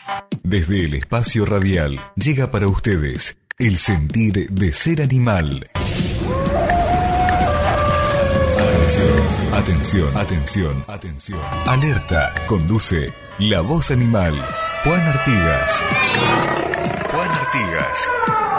Desde el espacio radial llega para ustedes el sentir de ser animal. Atención, atención, atención. Alerta, conduce La Voz Animal. Juan Artigas. Juan Artigas.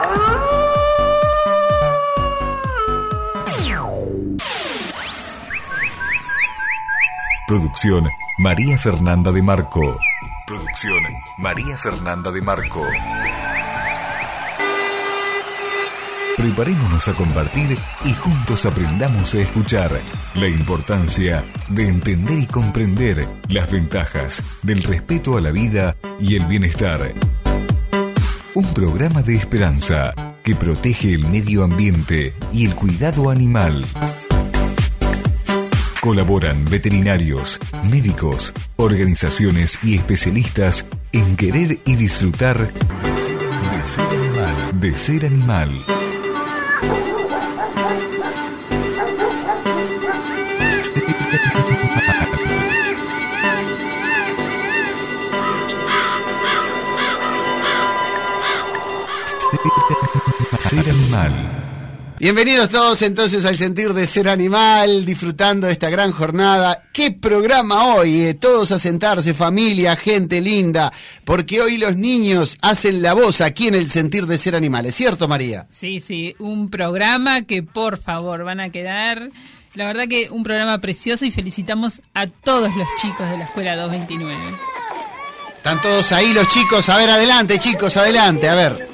Producción María Fernanda de Marco. Producción María Fernanda de Marco. Preparémonos a compartir y juntos aprendamos a escuchar la importancia de entender y comprender las ventajas del respeto a la vida y el bienestar. Un programa de esperanza que protege el medio ambiente y el cuidado animal. Colaboran veterinarios, médicos, organizaciones y especialistas en querer y disfrutar de ser animal. Ser animal. Bienvenidos todos entonces al sentir de ser animal, disfrutando de esta gran jornada. ¡Qué programa hoy! Todos a sentarse, familia, gente linda, porque hoy los niños hacen la voz aquí en el sentir de ser animal. ¿Es cierto, María? Sí, un programa que por favor van a quedar... La verdad que un programa precioso y felicitamos a todos los chicos de la Escuela 229. Están todos ahí los chicos. A ver, adelante chicos, adelante, a ver.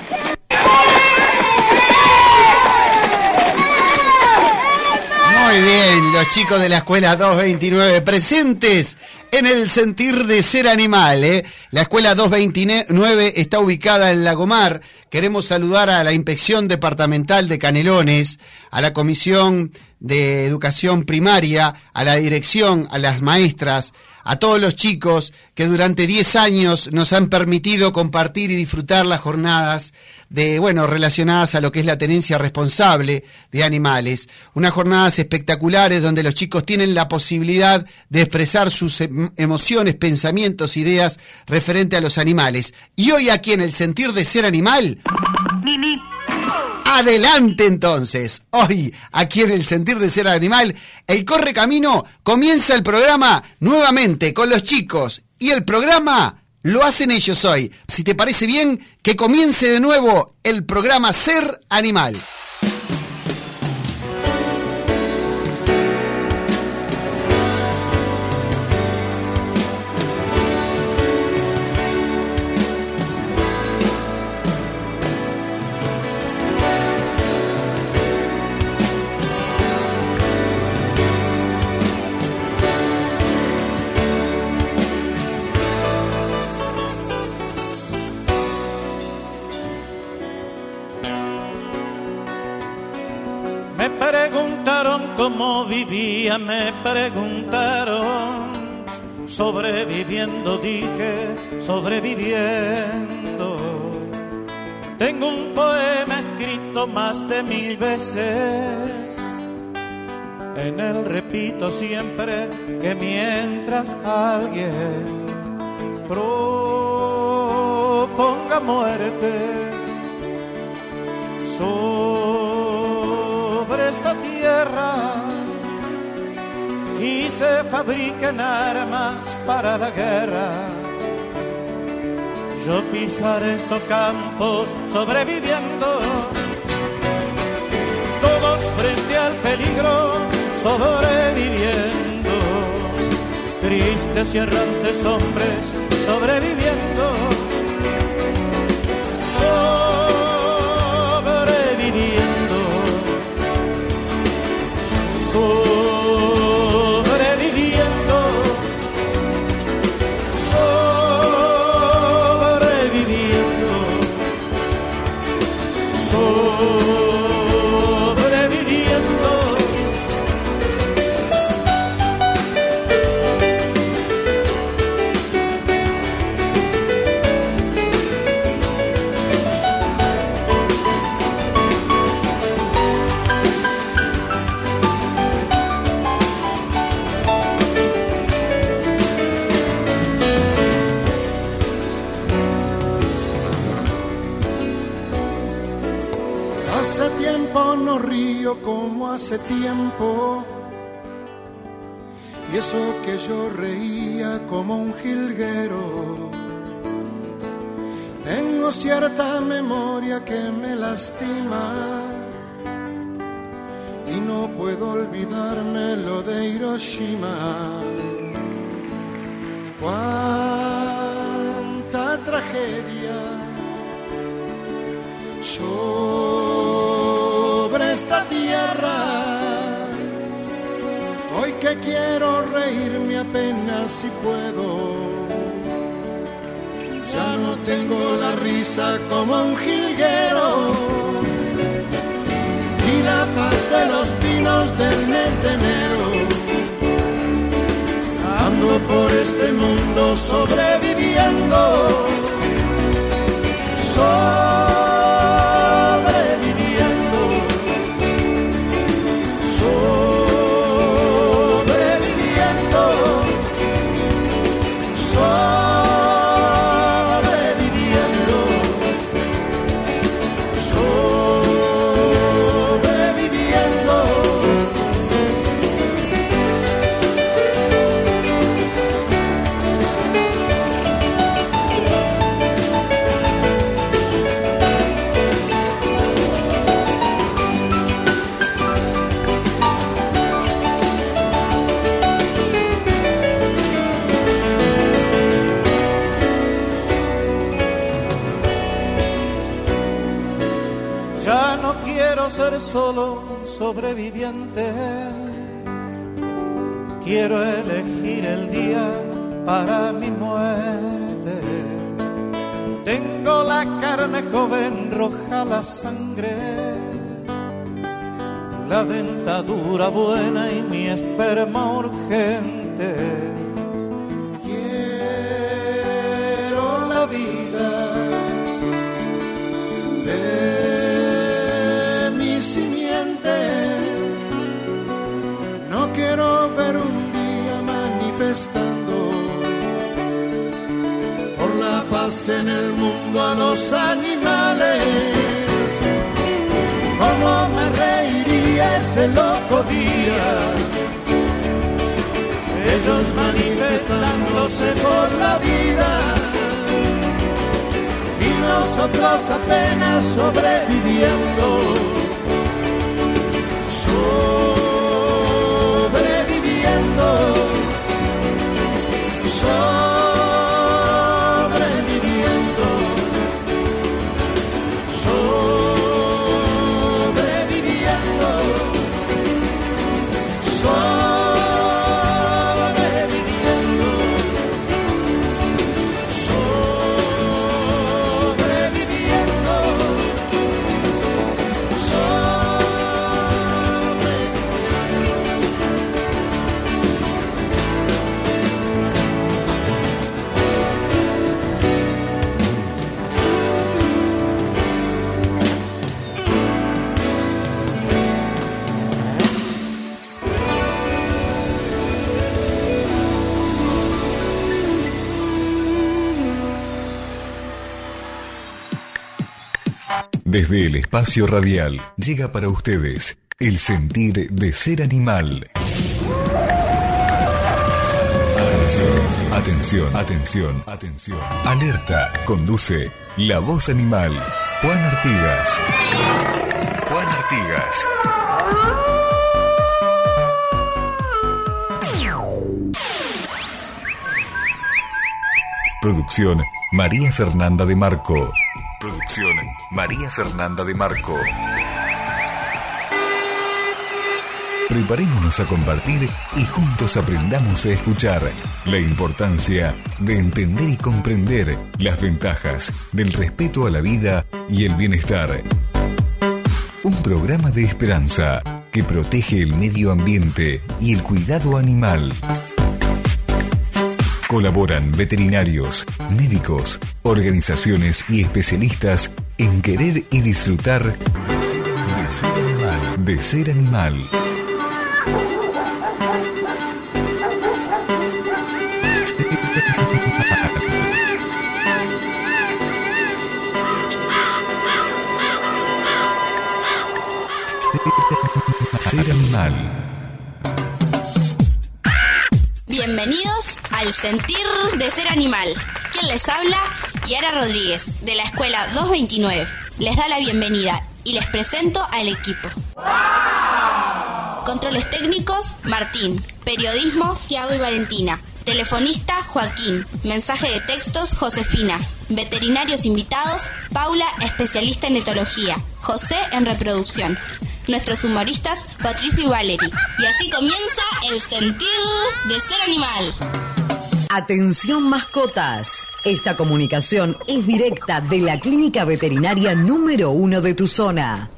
Muy bien, los chicos de la Escuela 229 presentes en el sentir de ser animal. La Escuela 229 está ubicada en Lagomar. Queremos saludar a la Inspección Departamental de Canelones, a la Comisión de Educación Primaria, a la dirección, a las maestras, a todos los chicos que durante 10 años nos han permitido compartir y disfrutar las jornadas relacionadas a lo que es la tenencia responsable de animales. Unas jornadas espectaculares donde los chicos tienen la posibilidad de expresar sus emociones, pensamientos, ideas referente a los animales. Y hoy aquí en el sentir de ser animal... Adelante entonces, hoy aquí en el sentir de ser animal, el Correcamino comienza el programa nuevamente con los chicos y el programa lo hacen ellos hoy. Si te parece bien, que comience de nuevo el programa Ser Animal. Cómo vivía, me preguntaron, sobreviviendo, dije, sobreviviendo. Tengo un poema escrito más de 1000 veces, en él repito siempre que mientras alguien proponga muerte sobre esta tierra y se fabriquen armas para la guerra, yo pisaré estos campos sobreviviendo, todos frente al peligro sobreviviendo, tristes y errantes hombres sobreviviendo, sobreviviendo, sobreviviendo, sobreviviendo, sobreviviendo. yo no río como hace tiempo, y eso que yo reía como un jilguero. Tengo cierta memoria que me lastima y no puedo olvidarme lo de Hiroshima. Cuánta tragedia sobre esta tierra. Hoy que quiero reírme apenas si puedo. Ya no tengo la risa como un jilguero. Y la paz de los pinos del mes de enero. Ando por este mundo sobreviviendo. Sobreviviendo. Sobreviviendo. Ser solo sobreviviente, quiero elegir el día para mi muerte. Tengo la carne joven, roja la sangre, la dentadura buena y mi esperma urgente. Quiero la vida quiero ver un día manifestando por la paz en el mundo a los animales. Cómo me reiría ese loco día, ellos manifestándose por la vida y nosotros apenas sobreviviendo. Sobreviviendo, sobreviviendo, sobreviviendo, sobreviviendo, Desde el espacio radial llega para ustedes el sentir de ser animal. Atención, atención, atención. Alerta. Conduce La Voz Animal. Juan Artigas. Juan Artigas. Producción María Fernanda de Marco. Producción María Fernanda de Marco. Preparémonos a compartir y juntos aprendamos a escuchar la importancia de entender y comprender las ventajas del respeto a la vida y el bienestar. Un programa de esperanza que protege el medio ambiente y el cuidado animal. Colaboran veterinarios, médicos, organizaciones y especialistas en querer y disfrutar de ser animal. Ser Animal. Bienvenidos al Sentir de Ser Animal. Quien les habla, Yara Rodríguez, de la Escuela 229. Les da la bienvenida y les presento al equipo. Controles técnicos, Martín. Periodismo, Tiago y Valentina. Telefonista, Joaquín. Mensaje de textos, Josefina. Veterinarios invitados, Paula, especialista en etología. José, en reproducción. Nuestros humoristas, Patricio y Valery. Y así comienza el Sentir de Ser Animal. Atención mascotas. Esta comunicación es directa de la clínica veterinaria número 1 de tu zona.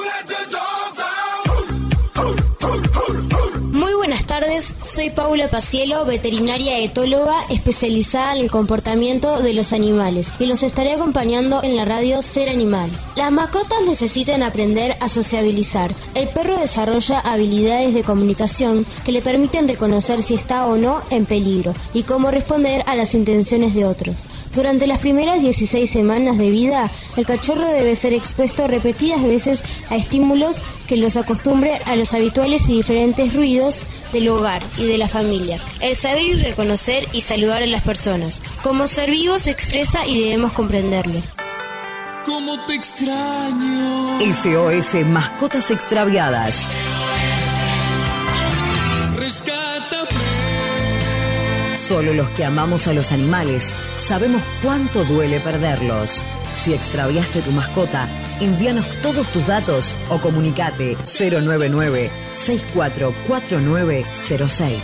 Muy buenas tardes, soy Paula Pacielo, veterinaria etóloga especializada en el comportamiento de los animales y los estaré acompañando en la radio Ser Animal. Las mascotas necesitan aprender a sociabilizar. El perro desarrolla habilidades de comunicación que le permiten reconocer si está o no en peligro y cómo responder a las intenciones de otros. Durante las primeras 16 semanas de vida, el cachorro debe ser expuesto repetidas veces a estímulos que los acostumbre a los habituales y diferentes ruidos del hogar y de la familia. El saber y reconocer y saludar a las personas. Como ser vivo se expresa y debemos comprenderlo. ¿Cómo te extraño? SOS Mascotas Extraviadas. Rescátame. Solo los que amamos a los animales sabemos cuánto duele perderlos. Si extraviaste tu mascota, envíanos todos tus datos o comunicate 099-644906.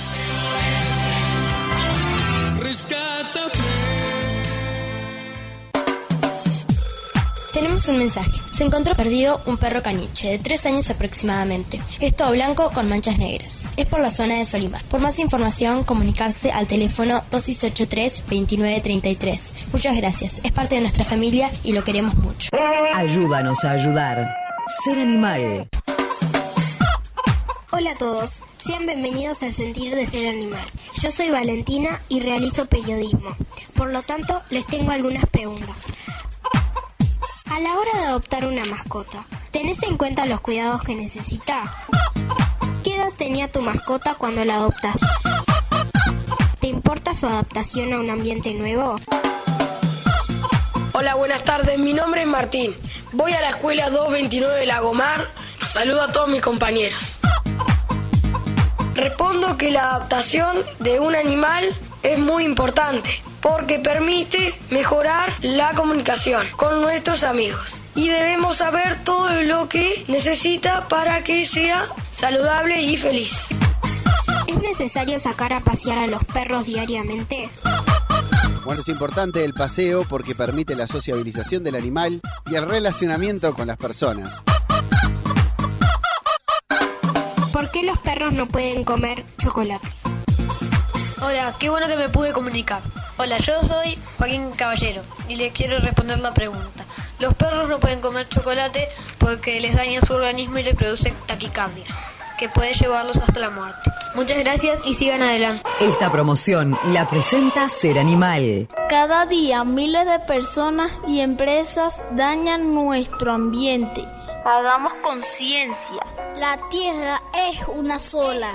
Tenemos un mensaje. Se encontró perdido un perro caniche de 3 años aproximadamente. Es todo blanco con manchas negras. Es por la zona de Solimar. Por más información, comunicarse al teléfono 2683-2933. Muchas gracias. Es parte de nuestra familia y lo queremos mucho. Ayúdanos a ayudar. Ser Animal. Hola a todos, sean bienvenidos al Sentir de Ser Animal. Yo soy Valentina y realizo periodismo. Por lo tanto, les tengo algunas preguntas. A la hora de adoptar una mascota, ¿tenés en cuenta los cuidados que necesita? ¿Qué edad tenía tu mascota cuando la adoptaste? ¿Te importa su adaptación a un ambiente nuevo? Hola, buenas tardes, mi nombre es Martín. Voy a la escuela 229 de Lagomar. Saludo a todos mis compañeros. Respondo que la adaptación de un animal es muy importante porque permite mejorar la comunicación con nuestros amigos y debemos saber todo lo que necesita para que sea saludable y feliz. ¿Es necesario sacar a pasear a los perros diariamente? Bueno, es importante el paseo porque permite la sociabilización del animal y el relacionamiento con las personas. ¿Por qué los perros no pueden comer chocolate? Hola, qué bueno que me pude comunicar. Hola, yo soy Joaquín Caballero y les quiero responder la pregunta. Los perros no pueden comer chocolate porque les daña su organismo y les produce taquicardia, que puede llevarlos hasta la muerte. Muchas gracias y sigan adelante. Esta promoción la presenta Ser Animal. Cada día miles de personas y empresas dañan nuestro ambiente. Hagamos conciencia. La tierra es una sola.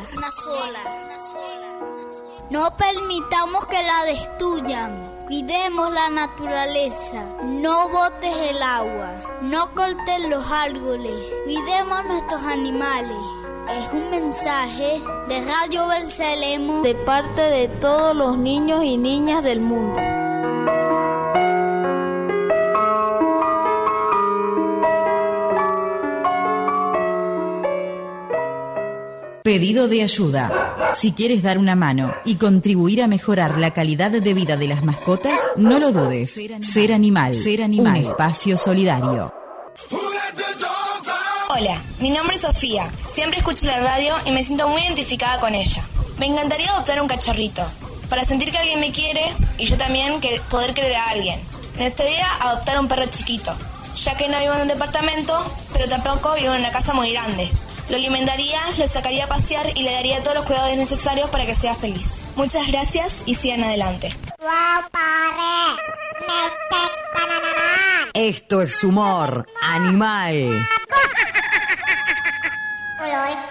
No permitamos que la destruyan. Cuidemos la naturaleza. No botes el agua. No cortes los árboles. Cuidemos nuestros animales. Es un mensaje de Radio Bercelemo, de parte de todos los niños y niñas del mundo. Pedido de ayuda. Si quieres dar una mano y contribuir a mejorar la calidad de vida de las mascotas, no lo dudes. Ser Animal. Un espacio solidario. Hola, mi nombre es Sofía. Siempre escucho la radio y me siento muy identificada con ella. Me encantaría adoptar un cachorrito, para sentir que alguien me quiere y yo también poder querer a alguien. Me gustaría adoptar un perro chiquito, ya que no vivo en un departamento, pero tampoco vivo en una casa muy grande. Lo alimentaría, lo sacaría a pasear y le daría todos los cuidados necesarios para que sea feliz. Muchas gracias y sigan adelante. Esto es humor animal. Hola.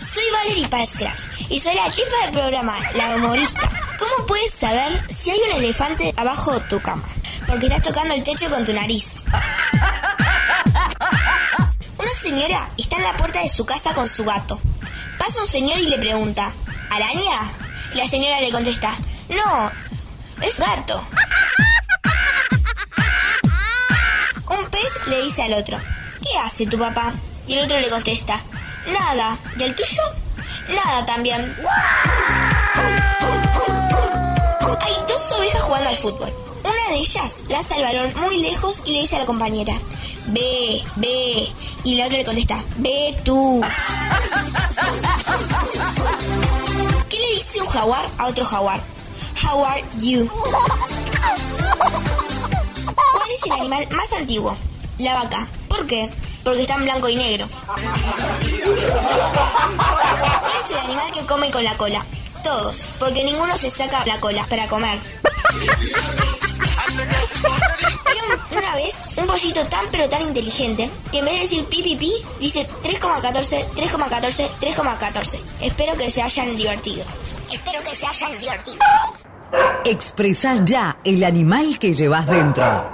soy Valerie Palsgraf y soy la jefa del programa, la humorista. ¿Cómo puedes saber si hay un elefante abajo de tu cama? Porque estás tocando el techo con tu nariz. Una señora está en la puerta de su casa con su gato. Pasa un señor y le pregunta, ¿araña? Y la señora le contesta, no, es gato. Un pez le dice al otro, ¿qué hace tu papá? Y el otro le contesta, nada. ¿Y el tuyo? Nada también. Hay dos ovejas jugando al fútbol. Una de ellas lanza el balón muy lejos y le dice a la compañera, ve, ve. Y la otra le contesta, ve tú. ¿Qué le dice un jaguar a otro jaguar? How are you? ¿Cuál es el animal más antiguo? La vaca. ¿Por qué? Porque está en blanco y negro. ¿Cuál es el animal que come con la cola? Todos, porque ninguno se saca la cola para comer. Era una vez un pollito tan pero tan inteligente que en vez de decir pi pi pi, dice 3,14, 3,14, 3,14. Espero que se hayan divertido. Expresá ya el animal que llevas dentro.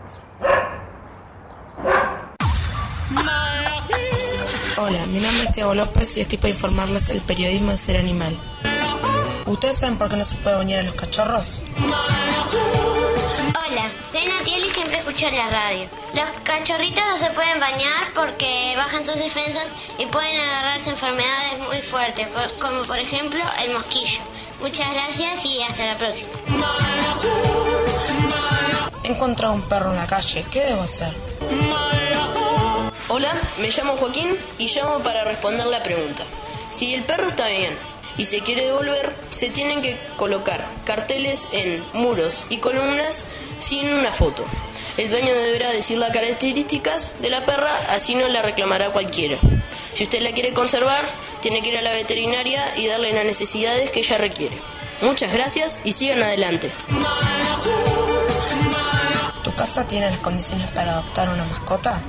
Hola, mi nombre es Tiago López y estoy para informarles el periodismo de Ser Animal. ¿Ustedes saben por qué no se puede bañar a los cachorros? Hola, soy Natiel y siempre escucho la radio. Los cachorritos no se pueden bañar porque bajan sus defensas y pueden agarrarse enfermedades muy fuertes, como por ejemplo el mosquillo. Muchas gracias y hasta la próxima. He encontrado un perro en la calle, ¿qué debo hacer? Hola, me llamo Joaquín y llamo para responder la pregunta. Si el perro está bien y se quiere devolver, se tienen que colocar carteles en muros y columnas sin una foto. El dueño deberá decir las características de la perra, así no la reclamará cualquiera. Si usted la quiere conservar, tiene que ir a la veterinaria y darle las necesidades que ella requiere. Muchas gracias y sigan adelante. ¿Tu casa tiene las condiciones para adoptar una mascota?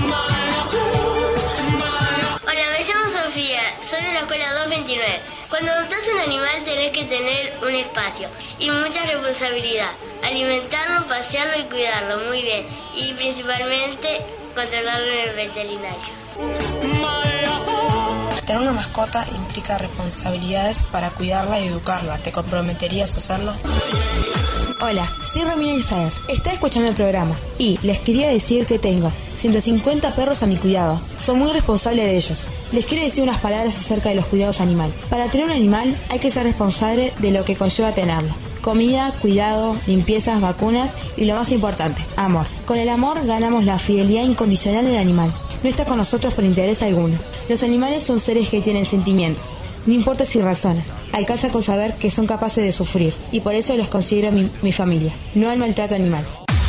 Hola, me llamo Sofía, soy de la escuela 229. Cuando adoptas un animal tenés que tener un espacio y mucha responsabilidad. Alimentarlo, pasearlo y cuidarlo muy bien. Y principalmente controlarlo en el veterinario. Tener una mascota implica responsabilidades para cuidarla y educarla. ¿Te comprometerías a hacerlo? Hola, soy Romina Issaer. Está escuchando el programa y les quería decir que tengo 150 perros a mi cuidado. Soy muy responsable de ellos. Les quiero decir unas palabras acerca de los cuidados animales. Para tener un animal hay que ser responsable de lo que conlleva tenerlo. Comida, cuidado, limpiezas, vacunas y lo más importante, amor. Con el amor ganamos la fidelidad incondicional del animal. No está con nosotros por interés alguno. Los animales son seres que tienen sentimientos. No importa si razonan. Alcanza con saber que son capaces de sufrir. Y por eso los considero mi familia. No al maltrato animal.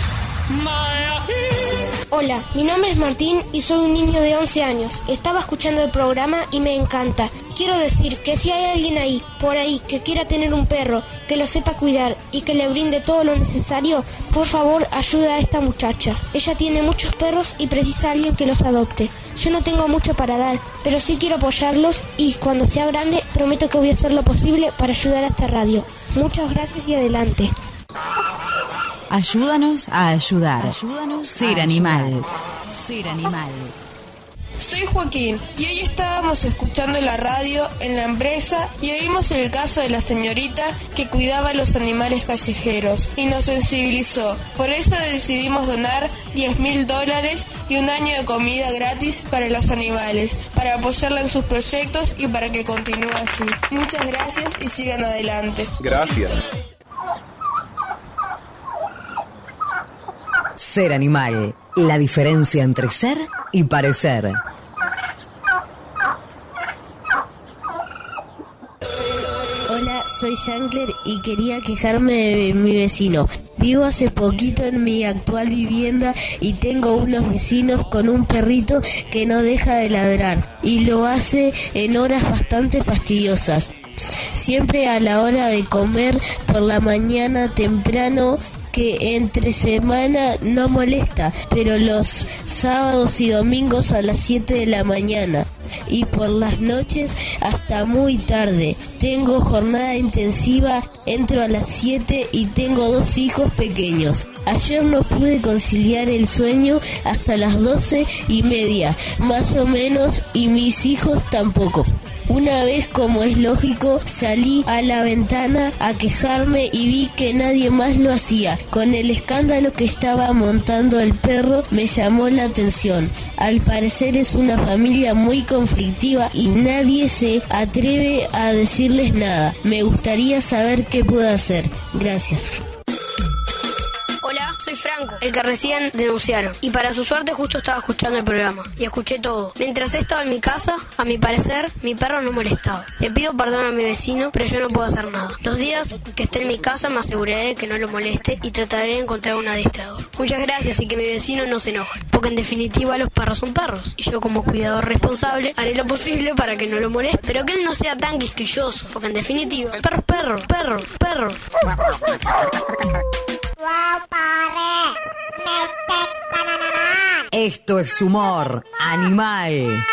Hola, mi nombre es Martín y soy un niño de 11 años. Estaba escuchando el programa y me encanta. Quiero decir que si hay alguien ahí, por ahí, que quiera tener un perro, que lo sepa cuidar y que le brinde todo lo necesario, por favor, ayuda a esta muchacha. Ella tiene muchos perros y precisa a alguien que los adopte. Yo no tengo mucho para dar, pero sí quiero apoyarlos y cuando sea grande prometo que voy a hacer lo posible para ayudar a esta radio. Muchas gracias y adelante. Ayúdanos a ayudar. Ser Animal. Ser Animal. Soy Joaquín y hoy estábamos escuchando la radio en la empresa y oímos el caso de la señorita que cuidaba a los animales callejeros y nos sensibilizó. Por eso decidimos donar $10,000 y un año de comida gratis para los animales, para apoyarla en sus proyectos y para que continúe así. Muchas gracias y sigan adelante. Gracias. Ser Animal, la diferencia entre ser y parecer. Hola, soy Shankler y quería quejarme de mi vecino. Vivo hace poquito en mi actual vivienda y tengo unos vecinos con un perrito que no deja de ladrar y lo hace en horas bastante fastidiosas. Siempre a la hora de comer por la mañana temprano, que entre semana no molesta, pero los sábados y domingos a las 7 de la mañana. y por las noches hasta muy tarde. Tengo jornada intensiva, entro a las 7 y tengo 2 hijos pequeños. Ayer no pude conciliar el sueño hasta las 12:30, más o menos, y mis hijos tampoco. Una vez, como es lógico, salí a la ventana a quejarme y vi que nadie más lo hacía. Con el escándalo que estaba montando el perro, me llamó la atención. Al parecer es una familia muy conflictiva y nadie se atreve a decirles nada. Me gustaría saber qué puedo hacer. Gracias. Hola, soy Franco, el que recién denunciaron. Y para su suerte justo estaba escuchando el programa. Y escuché todo. Mientras estaba en mi casa, a mi parecer, mi perro no molestaba. Le pido perdón a mi vecino, pero yo no puedo hacer nada. Los días que esté en mi casa me aseguraré de que no lo moleste y trataré de encontrar un adiestrador. Muchas gracias y que mi vecino no se enoje. Porque en definitiva los perros son perros. Y yo como cuidador responsable haré lo posible para que no lo moleste. Pero que él no sea tan quisquilloso. Porque en definitiva, el perro es perro, perro, perro. Esto es humor animal.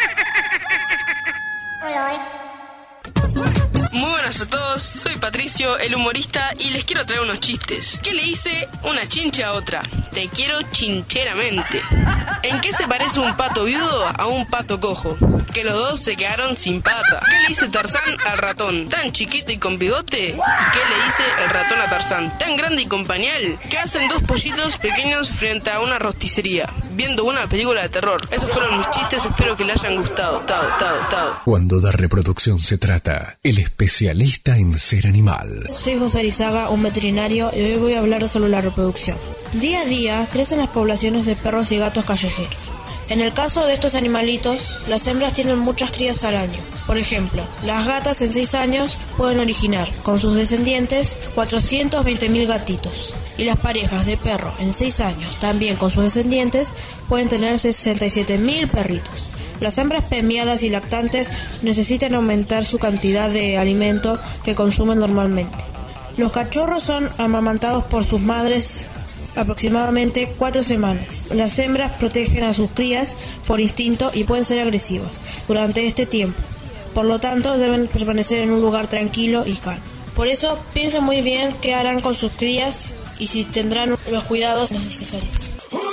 Muy buenas a todos, soy Patricio, el humorista, y les quiero traer unos chistes. ¿Qué le hice una chincha a otra? Te quiero chincheramente. ¿En qué se parece un pato viudo a un pato cojo? Que los dos se quedaron sin pata. ¿Qué le dice Tarzán al ratón? ¿Tan chiquito y con bigote? ¿Y qué le dice el ratón a Tarzán? ¿Tan grande y con pañal? ¿Qué hacen dos pollitos pequeños frente a una rosticería? Viendo una película de terror. Esos fueron mis chistes, espero que les hayan gustado. Tao. Cuando de reproducción se trata, el especialista en ser animal. Soy José Arizaga, un veterinario, y hoy voy a hablar sobre la reproducción. Día a día crecen las poblaciones de perros y gatos callejeros. En el caso de estos animalitos, las hembras tienen muchas crías al año. Por ejemplo, las gatas en 6 años pueden originar, con sus descendientes, 420.000 gatitos. Y las parejas de perro en 6 años, también con sus descendientes, pueden tener 67.000 perritos. Las hembras premiadas y lactantes necesitan aumentar su cantidad de alimento que consumen normalmente. Los cachorros son amamantados por sus madres aproximadamente 4 semanas. Las hembras protegen a sus crías por instinto y pueden ser agresivas durante este tiempo. Por lo tanto, deben permanecer en un lugar tranquilo y calmo. Por eso, piensen muy bien qué harán con sus crías y si tendrán los cuidados necesarios.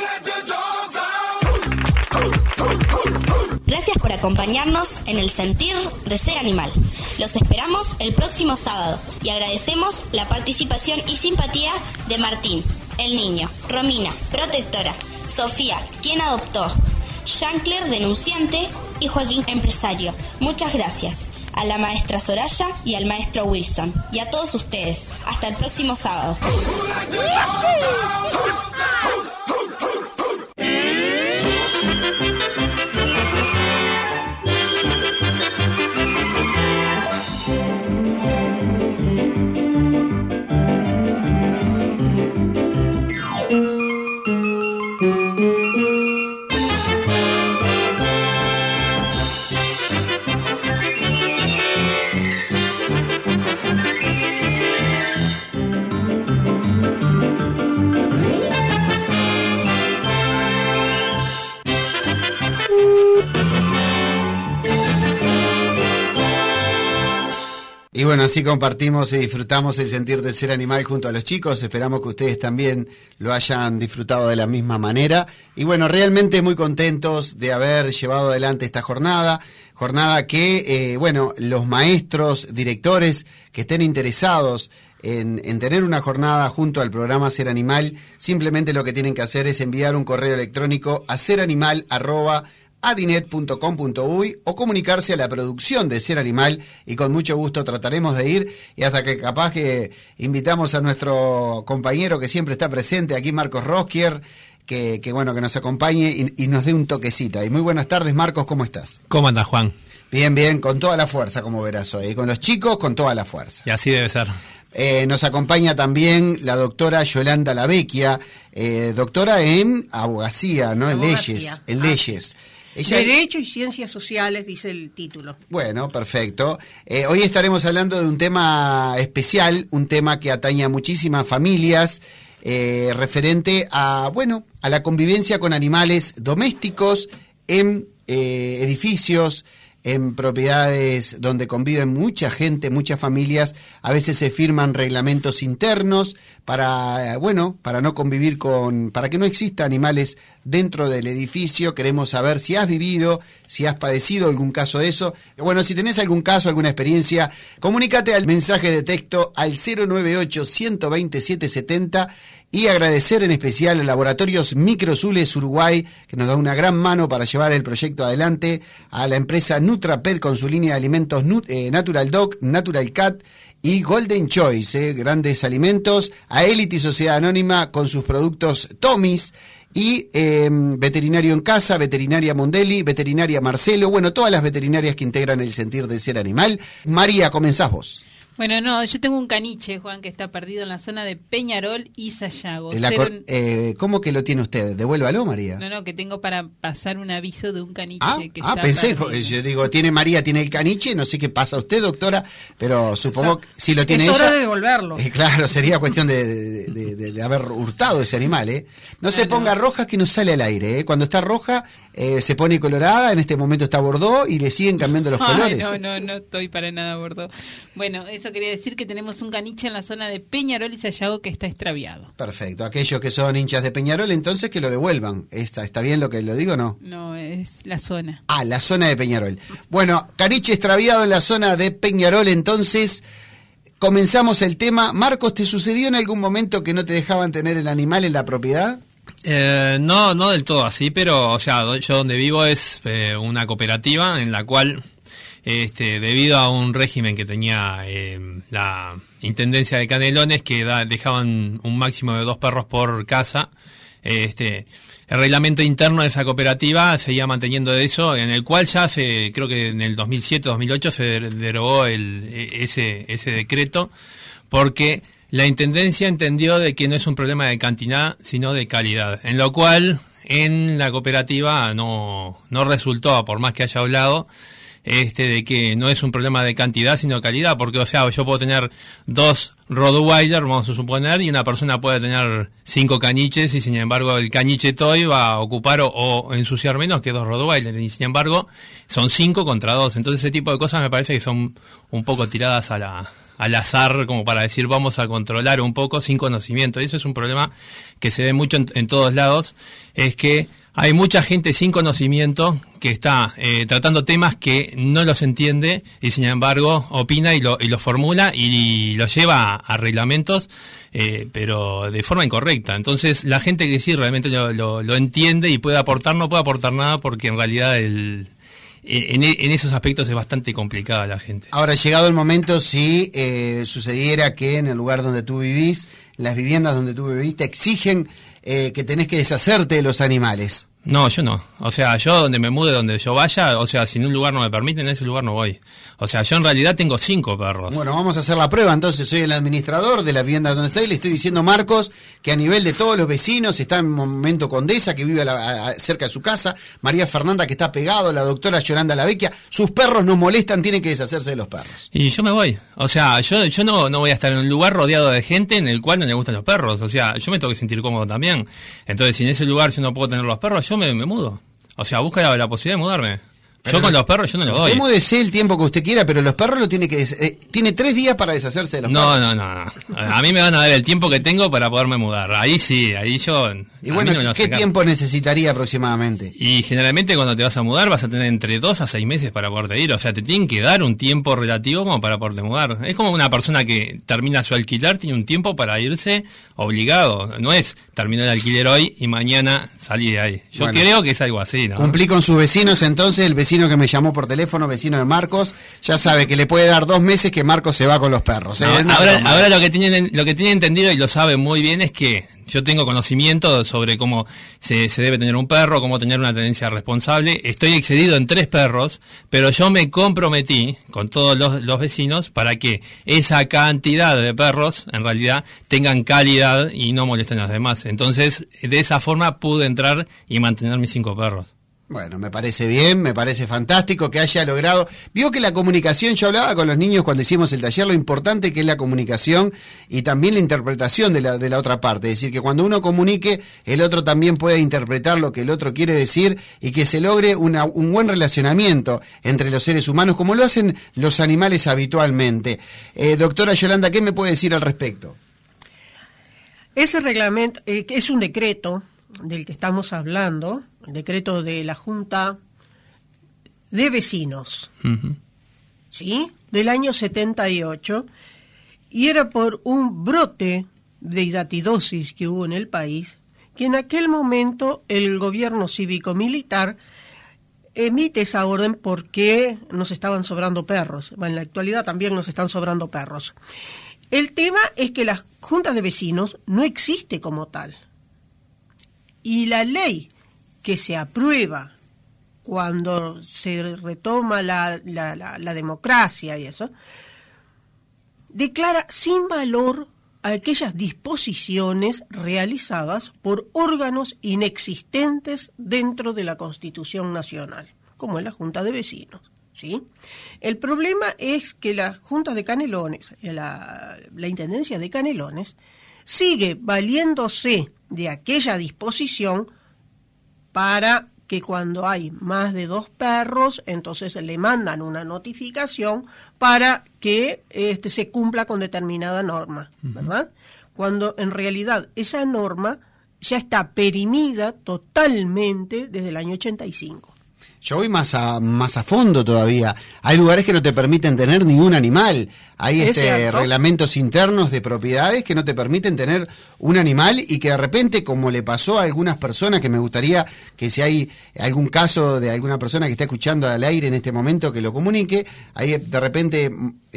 Gracias por acompañarnos en el sentir de ser animal. Los esperamos el próximo sábado y agradecemos la participación y simpatía de Martín, el niño, Romina, protectora, Sofía, quien adoptó, Shankler, denunciante, y Joaquín, empresario. Muchas gracias a la maestra Soraya y al maestro Wilson y a todos ustedes. Hasta el próximo sábado. Y bueno, así compartimos y disfrutamos el sentir de ser animal junto a los chicos. Esperamos que ustedes también lo hayan disfrutado de la misma manera. Y bueno, realmente muy contentos de haber llevado adelante esta jornada que, los maestros, directores que estén interesados en tener una jornada junto al programa Ser Animal, simplemente lo que tienen que hacer es enviar un correo electrónico a seranimal@adinet.com.uy o comunicarse a la producción de Ser Animal y con mucho gusto trataremos de ir y hasta que capaz que invitamos a nuestro compañero que siempre está presente aquí, Marcos Roskier, que nos acompañe y nos dé un toquecito. Y muy buenas tardes, Marcos, ¿cómo estás? ¿Cómo andas, Juan? Bien, con toda la fuerza, como verás hoy, y con los chicos con toda la fuerza. Y así debe ser. Nos acompaña también la doctora Yolanda Lavecchia, doctora en abogacía, ¿no? Abogacía. En leyes. Ella... Derecho y Ciencias Sociales, dice el título. Bueno, perfecto. Hoy estaremos hablando de un tema especial, un tema que atañe a muchísimas familias, referente a la convivencia con animales domésticos en edificios, en propiedades donde conviven mucha gente, muchas familias, a veces se firman reglamentos internos para no convivir para que no exista animales dentro del edificio. Queremos saber si has vivido, si has padecido algún caso de eso. Bueno, si tenés algún caso, alguna experiencia, comunícate al mensaje de texto al 098-120-770. Y agradecer en especial a Laboratorios Microzules Uruguay, que nos da una gran mano para llevar el proyecto adelante, a la empresa NutraPet con su línea de alimentos Natural Dog, Natural Cat y Golden Choice, grandes alimentos, a Elite Sociedad Anónima con sus productos Tommy's, y Veterinario en Casa, Veterinaria Mondelli, Veterinaria Marcelo, bueno, todas las veterinarias que integran el sentir de ser animal. María, comenzás vos. Bueno, no, yo tengo un caniche, Juan, que está perdido en la zona de Peñarol y Sayago. ¿Cómo que lo tiene usted? Devuélvalo, María. No, que tengo para pasar un aviso de un caniche que está pensé, perdido. Yo digo, tiene el caniche, no sé qué pasa usted, doctora, pero supongo que si lo tiene es hora ella... de devolverlo. Claro, sería cuestión de haber hurtado ese animal, ¿eh? No se ponga roja que no sale al aire, ¿eh? Cuando está roja se pone colorada, en este momento está bordó y le siguen cambiando los colores. No estoy para nada bordó. Bueno, eso quería decir que tenemos un caniche en la zona de Peñarol y Sayago que está extraviado. Perfecto, aquellos que son hinchas de Peñarol, entonces que lo devuelvan. ¿Está bien lo que lo digo o no? No, es la zona. La zona de Peñarol. Bueno, caniche extraviado en la zona de Peñarol, entonces comenzamos el tema. Marcos, ¿te sucedió en algún momento que no te dejaban tener el animal en la propiedad? No del todo así, pero o sea, yo donde vivo es una cooperativa en la cual debido a un régimen que tenía la Intendencia de Canelones que dejaban un máximo de 2 perros por casa, el reglamento interno de esa cooperativa seguía manteniendo eso, en el cual ya creo que en el 2007-2008 se derogó ese decreto, porque la Intendencia entendió de que no es un problema de cantidad, sino de calidad, en lo cual en la cooperativa no resultó, por más que haya hablado, de que no es un problema de cantidad, sino de calidad, porque, o sea, yo puedo tener 2 Rottweiler, vamos a suponer, y una persona puede tener 5 caniches, y sin embargo el caniche toy va a ocupar o ensuciar menos que 2 Rottweiler, y sin embargo son 5 contra 2, entonces ese tipo de cosas me parece que son un poco tiradas al azar, como para decir vamos a controlar un poco sin conocimiento, y eso es un problema que se ve mucho en todos lados, es que hay mucha gente sin conocimiento que está tratando temas que no los entiende y sin embargo opina y lo formula y lo lleva a reglamentos, pero de forma incorrecta. Entonces la gente que sí realmente lo entiende y puede aportar, no puede aportar nada porque en realidad en esos aspectos es bastante complicada la gente. Ahora, llegado el momento, si sucediera que en el lugar donde tú vivís, en las viviendas donde tú vivís, te exigen que tenés que deshacerte de los animales. No, yo no. O sea, yo donde me mude, donde yo vaya, o sea, si en un lugar no me permiten, en ese lugar no voy. O sea, yo en realidad tengo 5 perros. Bueno, vamos a hacer la prueba, entonces soy el administrador de la vivienda donde estoy, le estoy diciendo a Marcos que a nivel de todos los vecinos, está en momento Condesa, que vive cerca de su casa, María Fernanda, que está pegado, la doctora Yolanda Lavecchia, sus perros nos molestan, tienen que deshacerse de los perros. Y yo me voy. O sea, yo no voy a estar en un lugar rodeado de gente en el cual no le gustan los perros. O sea, yo me tengo que sentir cómodo también. Entonces, si en ese lugar yo no puedo tener los perros, yo me mudo. O sea, busca la posibilidad de mudarme. Pero yo con los perros yo no lo doy. Usted múdese el tiempo que usted quiera, pero los perros lo tiene que tiene 3 días para deshacerse de los perros. No. A mí me van a dar el tiempo que tengo para poderme mudar. Ahí sí, ahí yo... Y bueno, ¿qué tiempo necesitaría aproximadamente? Y generalmente cuando te vas a mudar vas a tener entre 2 a 6 meses para poderte ir. O sea, te tienen que dar un tiempo relativo como para poderte mudar. Es como una persona que termina su alquiler, tiene un tiempo para irse obligado. No es terminar el alquiler hoy y mañana salir de ahí. Yo creo que es algo así, ¿no? Cumplí con sus vecinos, entonces el vecino que me llamó por teléfono, vecino de Marcos, ya sabe que le puede dar 2 meses que Marcos se va con los perros. Ahora lo que tienen entendido y lo saben muy bien es que yo tengo conocimiento sobre cómo se debe tener un perro, cómo tener una tenencia responsable. Estoy excedido en 3 perros, pero yo me comprometí con todos los vecinos para que esa cantidad de perros en realidad tengan calidad y no molesten a los demás. Entonces, de esa forma pude entrar y mantener mis 5 perros. Bueno, me parece bien, me parece fantástico que haya logrado. Vio que la comunicación, yo hablaba con los niños cuando hicimos el taller, lo importante que es la comunicación y también la interpretación de la otra parte. Es decir, que cuando uno comunique, el otro también puede interpretar lo que el otro quiere decir y que se logre un buen relacionamiento entre los seres humanos, como lo hacen los animales habitualmente. Doctora Yolanda, ¿qué me puede decir al respecto? Ese reglamento es un decreto del que estamos hablando, el decreto de la Junta de Vecinos, ¿sí? Del año 78, y era por un brote de hidatidosis que hubo en el país, que en aquel momento el gobierno cívico-militar emite esa orden porque nos estaban sobrando perros. Bueno, en la actualidad también nos están sobrando perros. El tema es que las juntas de vecinos no existe como tal. Y la ley que se aprueba cuando se retoma la democracia y eso, declara sin valor aquellas disposiciones realizadas por órganos inexistentes dentro de la Constitución Nacional, como es la Junta de Vecinos, ¿sí? El problema es que la Junta de Canelones, la Intendencia de Canelones, sigue valiéndose de aquella disposición para que cuando hay más de 2 perros, entonces le mandan una notificación para que se cumpla con determinada norma, ¿verdad? Cuando en realidad esa norma ya está perimida totalmente desde el año 85. Yo voy más a fondo todavía. Hay lugares que no te permiten tener ningún animal. Hay reglamentos internos de propiedades que no te permiten tener un animal y que de repente, como le pasó a algunas personas, que me gustaría que si hay algún caso de alguna persona que está escuchando al aire en este momento que lo comunique, hay de repente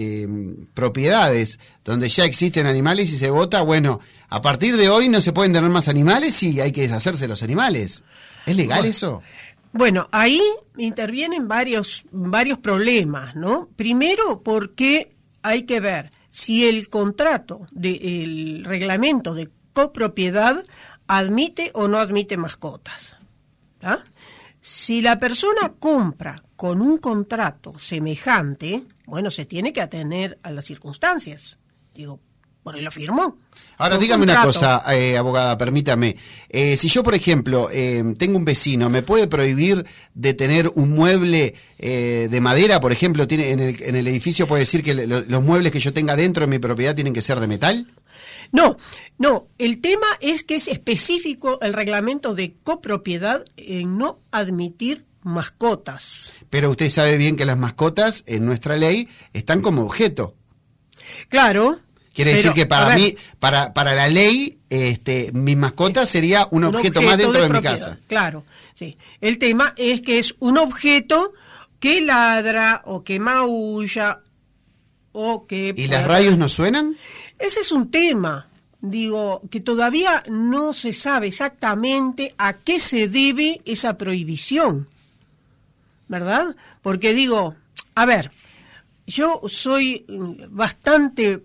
propiedades donde ya existen animales y se vota, bueno, a partir de hoy no se pueden tener más animales y hay que deshacerse de los animales. ¿Es legal eso? Bueno, ahí intervienen varios problemas, ¿no? Primero, porque hay que ver si el contrato, el reglamento de copropiedad admite o no admite mascotas, ¿tá? Si la persona compra con un contrato semejante, bueno, se tiene que atener a las circunstancias. Digo, por él lo firmó. Ahora dígame una cosa, abogada, permítame. Si yo, por ejemplo, tengo un vecino, ¿me puede prohibir de tener un mueble de madera? Por ejemplo, en el edificio puede decir que los muebles que yo tenga dentro de mi propiedad tienen que ser de metal. No, el tema es que es específico el reglamento de copropiedad en no admitir mascotas. Pero usted sabe bien que las mascotas en nuestra ley están como objeto. Claro. Quiere decir que para mí, para la ley, mi mascota sería un objeto más dentro de mi casa. Claro, sí. El tema es que es un objeto que ladra o que maulla o que... ¿Y las radios no suenan? Ese es un tema, digo, que todavía no se sabe exactamente a qué se debe esa prohibición, ¿verdad? Porque digo, a ver... Yo soy bastante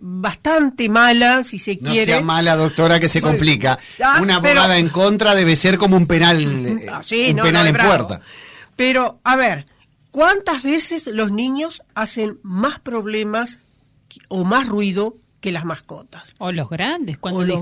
mala, si se quiere. No sea mala, doctora, que se complica. Una abogada en contra debe ser como un penal, penal en puerta. Pero, a ver, ¿cuántas veces los niños hacen más problemas o más ruido que las mascotas? O los grandes,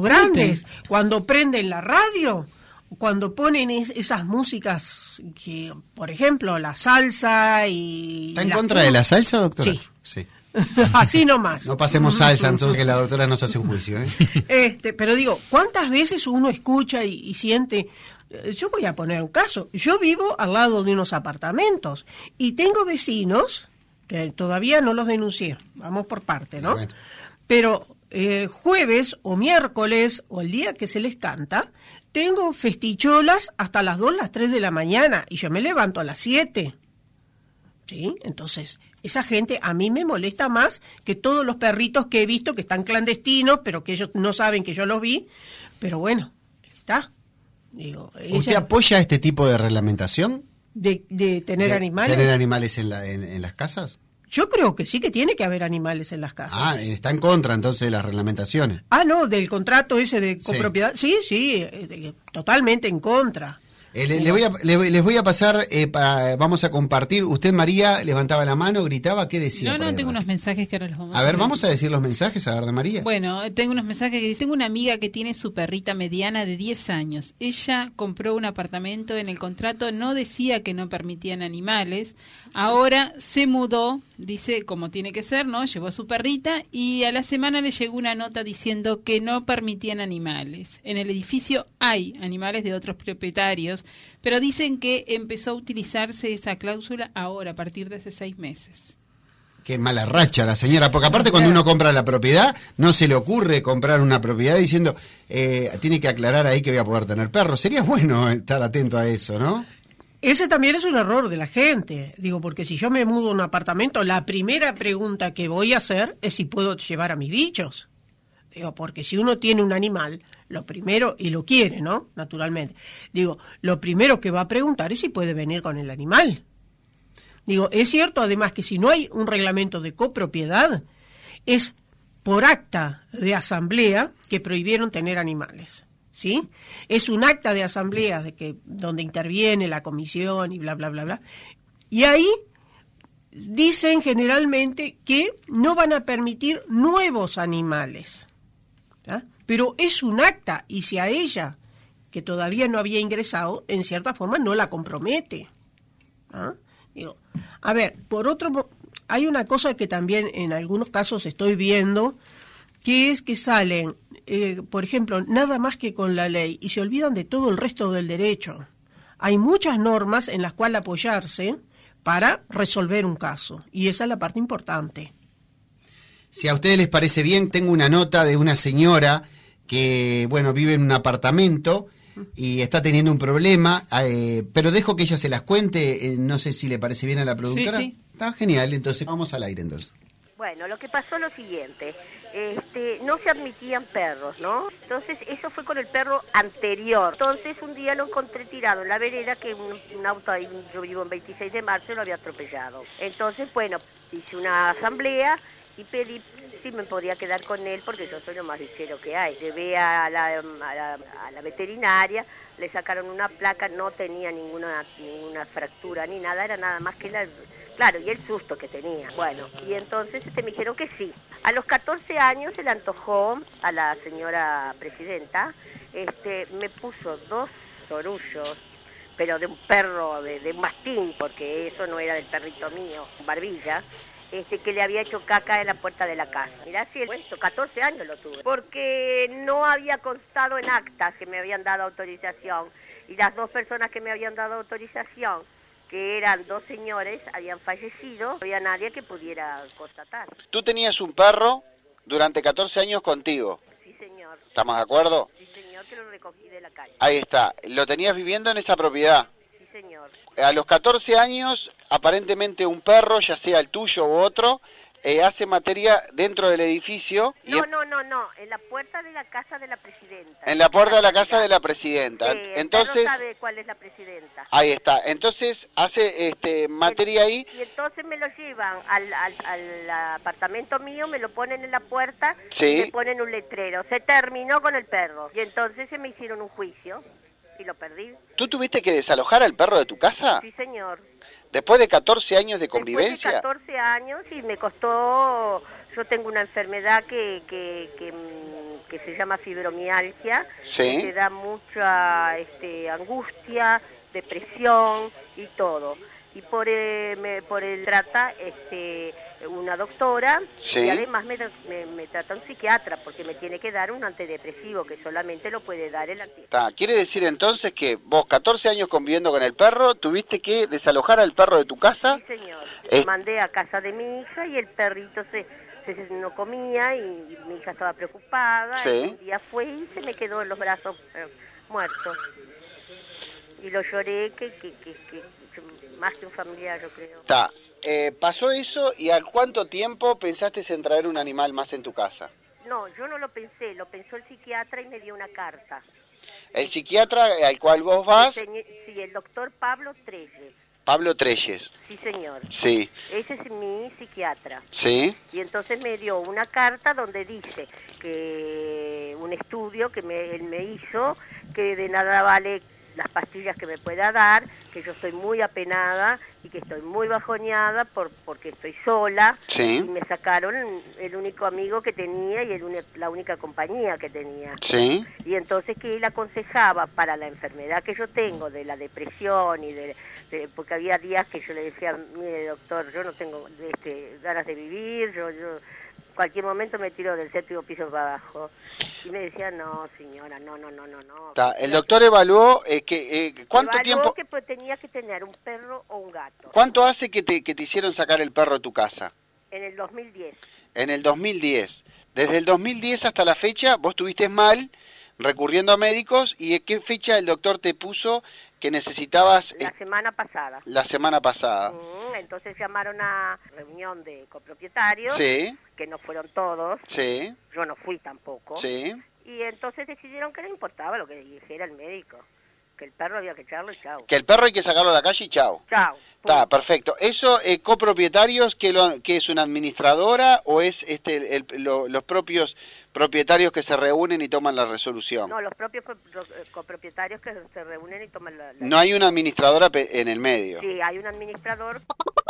cuando prenden la radio, cuando ponen esas músicas que, por ejemplo, la salsa y... ¿Está en contra de la salsa, doctora? Sí. Así nomás. No pasemos salsa, entonces, que la doctora nos hace un juicio, Pero digo, ¿cuántas veces uno escucha y siente? Yo voy a poner un caso. Yo vivo al lado de unos apartamentos y tengo vecinos que todavía no los denuncié. Vamos por parte, ¿no? Bueno. Pero jueves o miércoles o el día que se les canta, tengo festicholas hasta las 2, las 3 de la mañana y yo me levanto a las 7. ¿Sí? Entonces, esa gente a mí me molesta más que todos los perritos que he visto que están clandestinos, pero que ellos no saben que yo los vi. Pero bueno, está. Digo, ¿usted apoya este tipo de reglamentación? ¿De tener animales? ¿Tener animales en las casas? Yo creo que sí que tiene que haber animales en las casas. Ah, está en contra entonces de las reglamentaciones. Ah, no, del contrato ese de copropiedad. Sí, totalmente en contra. Les voy a pasar, vamos a compartir. Usted, María, levantaba la mano, gritaba, ¿qué decía? No, tengo unos mensajes que ahora los vamos a ver, vamos a decir los mensajes, a ver, de María. Bueno, tengo unos mensajes que dicen: tengo una amiga que tiene su perrita mediana de 10 años. Ella compró un apartamento, en el contrato no decía que no permitían animales. Ahora se mudó, dice como tiene que ser, ¿no? Llevó a su perrita y a la semana le llegó una nota diciendo que no permitían animales. En el edificio hay animales de otros propietarios, pero dicen que empezó a utilizarse esa cláusula ahora, a partir de hace 6 meses. Qué mala racha la señora, porque aparte cuando uno compra la propiedad, no se le ocurre comprar una propiedad diciendo, tiene que aclarar ahí que voy a poder tener perros. Sería bueno estar atento a eso, ¿no? Ese también es un error de la gente, digo, porque si yo me mudo a un apartamento, la primera pregunta que voy a hacer es si puedo llevar a mis bichos. Digo, porque si uno tiene un animal, lo primero, y lo quiere, ¿no? Naturalmente. Digo, lo primero que va a preguntar es si puede venir con el animal. Digo, es cierto además que si no hay un reglamento de copropiedad, es por acta de asamblea que prohibieron tener animales. ¿Sí? Es un acta de asamblea donde interviene la comisión y bla, bla, bla, bla. Y ahí dicen generalmente que no van a permitir nuevos animales. ¿Ah? Pero es un acta, y si a ella, que todavía no había ingresado, en cierta forma no la compromete. ¿Ah? Digo, a ver, por otro, hay una cosa que también en algunos casos estoy viendo, que es que salen, por ejemplo, nada más que con la ley, y se olvidan de todo el resto del derecho. Hay muchas normas en las cuales apoyarse para resolver un caso, y esa es la parte importante. Si a ustedes les parece bien, tengo una nota de una señora que, bueno, vive en un apartamento y está teniendo un problema, pero dejo que ella se las cuente, no sé si le parece bien a la productora. Sí. Está genial, entonces vamos al aire entonces. Bueno, lo que pasó es lo siguiente, no se admitían perros, ¿no? Entonces eso fue con el perro anterior. Entonces un día lo encontré tirado en la vereda, que un auto ahí, yo vivo en 26 de marzo, lo había atropellado. Entonces, bueno, hice una asamblea y pedí si me podía quedar con él, porque yo soy lo más ligero que hay. Llevé a la veterinaria, le sacaron una placa, no tenía ninguna fractura ni nada, era nada más que claro, y el susto que tenía. Bueno, y entonces me dijeron que sí. A los 14 años se le antojó a la señora presidenta, me puso 2 sorullos, pero de un perro, de un mastín, porque eso no era del perrito mío, barbilla, que le había hecho caca en la puerta de la casa. Mirá si 14 años lo tuve, porque no había constado en actas que me habían dado autorización, y las 2 personas que me habían dado autorización, que eran 2 señores, habían fallecido, no había nadie que pudiera constatar. Tú tenías un perro durante 14 años contigo. Sí, señor. ¿Estamos de acuerdo? Sí, señor, que lo recogí de la calle. Ahí está. ¿Lo tenías viviendo en esa propiedad? Sí, señor. A los 14 años, aparentemente un perro, ya sea el tuyo u otro, hace materia dentro del edificio. No, en la puerta de la casa de la presidenta. En la puerta de la casa de la presidenta. Sí, entonces, el perro sabe cuál es la presidenta. Ahí está. Entonces hace materia ahí. Y entonces me lo llevan al apartamento mío, me lo ponen en la puerta, sí, y me ponen un letrero. Se terminó con el perro. Y entonces se me hicieron un juicio y lo perdí. ¿Tú tuviste que desalojar al perro de tu casa? Sí, señor. ¿Después de 14 años de convivencia? Después de 14 años, y me costó. Yo tengo una enfermedad que se llama fibromialgia, sí, que te da mucha angustia, depresión y todo. Y por el trata una doctora, sí, y además me trata un psiquiatra, porque me tiene que dar un antidepresivo que solamente lo puede dar el antidepresivo. Quiere decir entonces que vos, 14 años conviviendo con el perro, tuviste que desalojar al perro de tu casa. Sí, señor. Lo mandé a casa de mi hija y el perrito no comía, y mi hija estaba preocupada. Sí. Y un día fue y se me quedó en los brazos muerto. Y lo lloré que más que un familiar, yo creo. Pasó eso, ¿y al cuánto tiempo pensaste en traer un animal más en tu casa? No, yo no lo pensé, lo pensó el psiquiatra y me dio una carta. ¿El psiquiatra al cual vos vas? Sí, el doctor Pablo Treyes. Pablo Treyes. Sí, señor. Sí. Ese es mi psiquiatra. Sí. Y entonces me dio una carta donde dice que un estudio que él me hizo, que de nada vale las pastillas que me pueda dar, que yo estoy muy apenada y que estoy muy bajoneada porque estoy sola. Sí. Y me sacaron el único amigo que tenía y la única compañía que tenía. Sí. Y entonces que él aconsejaba para la enfermedad que yo tengo, de la depresión y porque había días que yo le decía, mire doctor, yo no tengo ganas de vivir, yo cualquier momento me tiro del 7º piso para abajo. Y me decía, no señora, no. El doctor evaluó ¿cuánto tiempo? Que tenía que tener un perro o un gato. ¿Cuánto hace que te hicieron sacar el perro de tu casa? En el 2010. En el 2010. Desde el 2010 hasta la fecha, vos estuviste mal, recurriendo a médicos, ¿y en qué fecha el doctor te puso que necesitabas? La semana pasada. La semana pasada. Entonces llamaron a reunión de copropietarios, sí, que no fueron todos, sí, yo no fui tampoco, sí, y entonces decidieron que no importaba lo que dijera el médico, que el perro había que echarlo y chau. Que el perro hay que sacarlo a la calle y chau. Chau. Está, perfecto. ¿Eso, copropietarios, que es una administradora o es los propios propietarios que se reúnen y toman la resolución? No, los propios copropietarios que se reúnen y toman la... No hay una administradora en el medio. Sí, hay un administrador.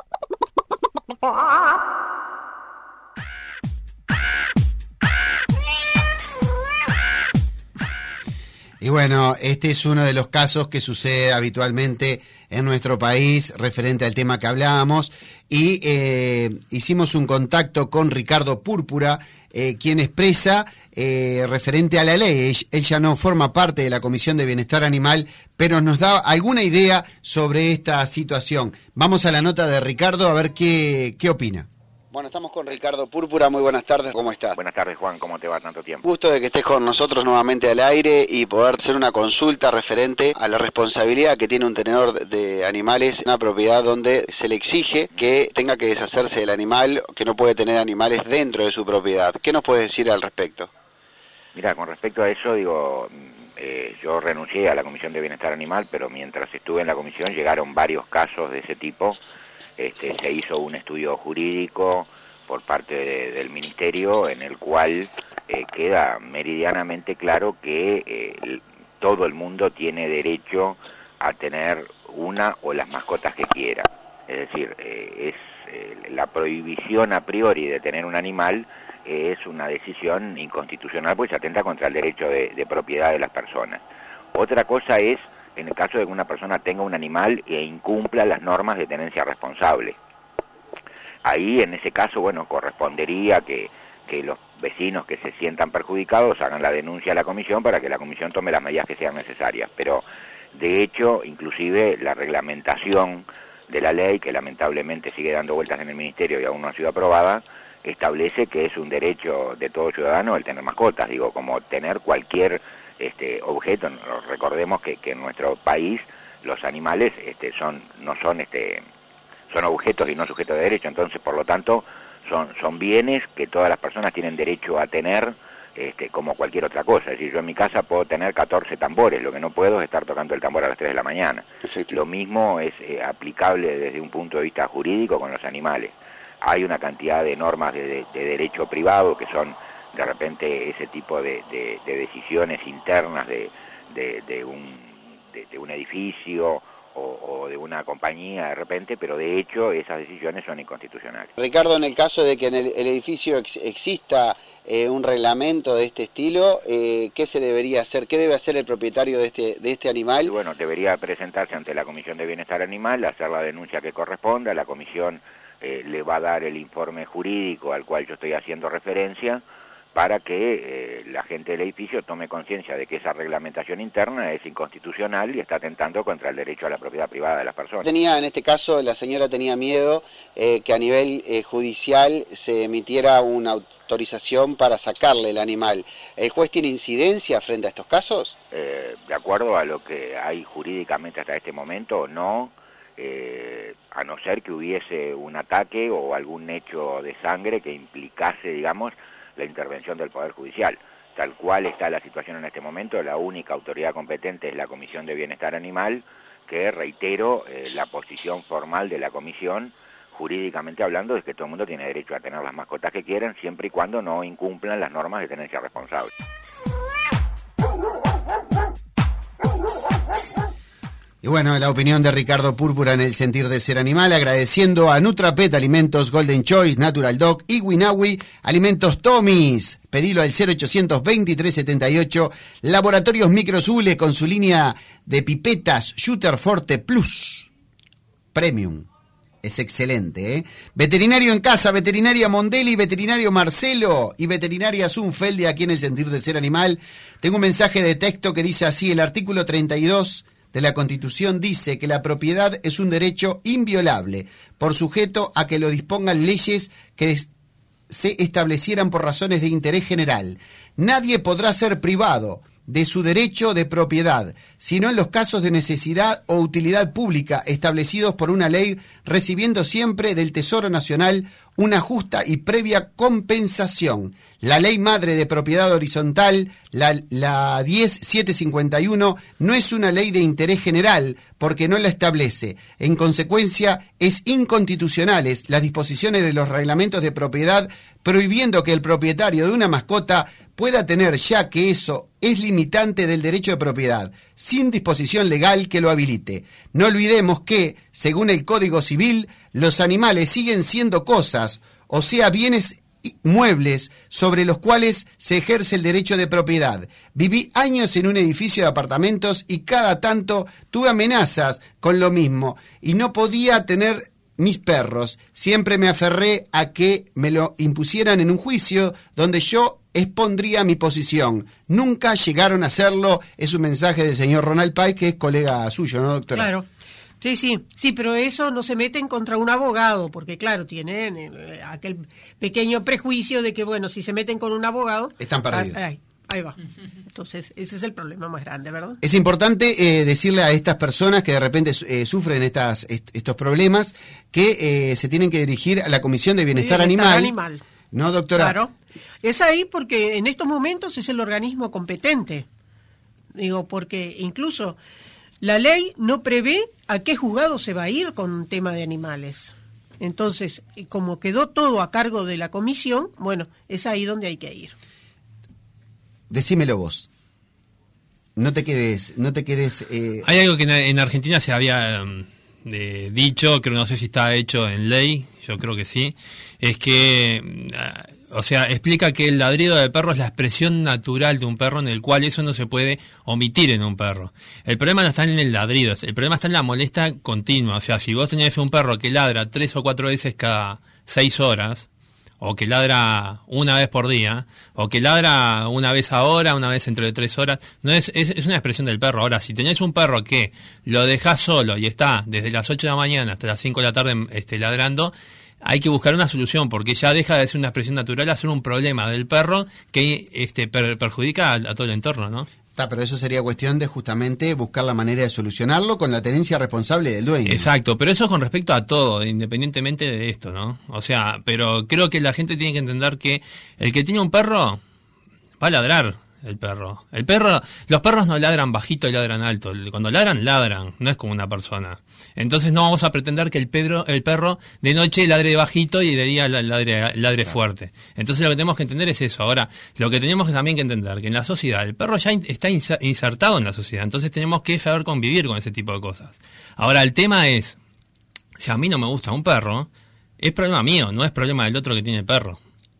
Y bueno, este es uno de los casos que sucede habitualmente en nuestro país referente al tema que hablábamos, y hicimos un contacto con Ricardo Púrpura, quien expresa referente a la ley. Él ya no forma parte de la Comisión de Bienestar Animal, pero nos da alguna idea sobre esta situación. Vamos a la nota de Ricardo a ver qué opina. Bueno, estamos con Ricardo Púrpura. Muy buenas tardes, ¿cómo estás? Buenas tardes, Juan, ¿cómo te va tanto tiempo? Gusto de que estés con nosotros nuevamente al aire y poder hacer una consulta referente a la responsabilidad que tiene un tenedor de animales en una propiedad donde se le exige que tenga que deshacerse del animal, que no puede tener animales dentro de su propiedad. ¿Qué nos puedes decir al respecto? Mira, con respecto a eso, yo renuncié a la Comisión de Bienestar Animal, pero mientras estuve en la comisión llegaron varios casos de ese tipo. Se hizo un estudio jurídico por parte del Ministerio en el cual queda meridianamente claro que todo el mundo tiene derecho a tener una o las mascotas que quiera. Es decir, la prohibición a priori de tener un animal es una decisión inconstitucional, pues se atenta contra el derecho de propiedad de las personas. Otra cosa es en el caso de que una persona tenga un animal e incumpla las normas de tenencia responsable. Ahí, en ese caso, bueno, correspondería que los vecinos que se sientan perjudicados hagan la denuncia a la comisión para que la comisión tome las medidas que sean necesarias. Pero, de hecho, inclusive la reglamentación de la ley, que lamentablemente sigue dando vueltas en el Ministerio y aún no ha sido aprobada, establece que es un derecho de todo ciudadano el tener mascotas, como tener cualquier objeto. Recordemos que en nuestro país los animales son objetos y no sujetos de derecho, entonces por lo tanto son bienes que todas las personas tienen derecho a tener, como cualquier otra cosa. Es decir, yo en mi casa puedo tener 14 tambores, lo que no puedo es estar tocando el tambor a las 3 de la mañana. Lo mismo es aplicable desde un punto de vista jurídico con los animales. Hay una cantidad de normas de derecho privado que son de repente ese tipo de decisiones internas de un edificio o de una compañía de repente, pero de hecho esas decisiones son inconstitucionales. Ricardo, en el caso de que en el edificio exista un reglamento de este estilo, ¿qué se debería hacer? ¿Qué debe hacer el propietario de este animal? Y bueno, debería presentarse ante la Comisión de Bienestar Animal, hacer la denuncia que corresponda. La comisión le va a dar el informe jurídico al cual yo estoy haciendo referencia, para que la gente del edificio tome conciencia de que esa reglamentación interna es inconstitucional y está atentando contra el derecho a la propiedad privada de las personas. En este caso, la señora tenía miedo que a nivel judicial se emitiera una autorización para sacarle el animal. ¿El juez tiene incidencia frente a estos casos? De acuerdo a lo que hay jurídicamente hasta este momento, no. A no ser que hubiese un ataque o algún hecho de sangre que implicase, digamos, la intervención del Poder Judicial. Tal cual está la situación en este momento, la única autoridad competente es la Comisión de Bienestar Animal, que, reitero, la posición formal de la Comisión, jurídicamente hablando, es que todo el mundo tiene derecho a tener las mascotas que quieran, siempre y cuando no incumplan las normas de tenencia responsable. Y bueno, la opinión de Ricardo Púrpura en el sentir de ser animal, agradeciendo a Nutrapet Alimentos Golden Choice, Natural Dog y Winawi Alimentos Tomis. Pedilo al 0800 2378. Laboratorios Microzule con su línea de pipetas Shooter Forte Plus Premium. Es excelente, ¿eh? Veterinario en casa, Veterinaria Mondelli, Veterinario Marcelo y Veterinaria Zunfeldi aquí en el sentir de ser animal. Tengo un mensaje de texto que dice así: el artículo 32 de la Constitución dice que la propiedad es un derecho inviolable, por sujeto a que lo dispongan leyes que se establecieran por razones de interés general. Nadie podrá ser privado de su derecho de propiedad, sino en los casos de necesidad o utilidad pública establecidos por una ley, recibiendo siempre del Tesoro Nacional una justa y previa compensación. La ley madre de propiedad horizontal, la 10.751, no es una ley de interés general porque no la establece. En consecuencia, es inconstitucionales las disposiciones de los reglamentos de propiedad prohibiendo que el propietario de una mascota pueda tener, ya que eso es limitante del derecho de propiedad, sin disposición legal que lo habilite. No olvidemos que, según el Código Civil, los animales siguen siendo cosas, o sea, bienes muebles sobre los cuales se ejerce el derecho de propiedad. Viví años en un edificio de apartamentos y cada tanto tuve amenazas con lo mismo y no podía tener mis perros. Siempre me aferré a que me lo impusieran en un juicio donde yo expondría mi posición. Nunca llegaron a hacerlo. Es un mensaje del señor Ronald Pais, que es colega suyo, ¿no, doctora? Claro. Sí, pero eso no se meten contra un abogado, porque claro, tienen aquel pequeño prejuicio de que, bueno, si se meten con un abogado... Están perdidos. Ahí va. Entonces, ese es el problema más grande, ¿verdad? Es importante decirle a estas personas que de repente sufren estos problemas que se tienen que dirigir a la Comisión de Bienestar Animal. ¿No, doctora? Claro. Es ahí porque en estos momentos es el organismo competente. Digo, porque incluso... la ley no prevé a qué juzgado se va a ir con un tema de animales. Entonces, como quedó todo a cargo de la comisión, bueno, es ahí donde hay que ir. Decímelo vos. No te quedes... Hay algo que en Argentina se había dicho, creo, no sé si está hecho en ley, yo creo que sí, es que... o sea, explica que el ladrido del perro es la expresión natural de un perro, en el cual eso no se puede omitir en un perro. El problema no está en el ladrido, el problema está en la molestia continua. O sea, si vos tenés un perro que ladra 3 o 4 veces cada 6 horas, o que ladra una vez por día, o que ladra una vez ahora, una vez entre 3 horas, no es una expresión del perro. Ahora, si tenés un perro que lo dejás solo y está desde las 8 de la mañana hasta las 5 de la tarde ladrando, hay que buscar una solución, porque ya deja de ser una expresión natural a ser un problema del perro que perjudica a todo el entorno, ¿no? Pero eso sería cuestión de justamente buscar la manera de solucionarlo con la tenencia responsable del dueño. Exacto, pero eso con respecto a todo, independientemente de esto, ¿no? O sea, pero creo que la gente tiene que entender que el que tiene un perro va a ladrar. El perro, los perros no ladran bajito y ladran alto. Cuando ladran, no es como una persona. Entonces no vamos a pretender que el perro de noche ladre bajito y de día ladre fuerte. Entonces lo que tenemos que entender es eso. Ahora, lo que tenemos también que entender, que en la sociedad, el perro ya está insertado en la sociedad. Entonces tenemos que saber convivir con ese tipo de cosas. Ahora, el tema es, si a mí no me gusta un perro, es problema mío, no es problema del otro que tiene el perro.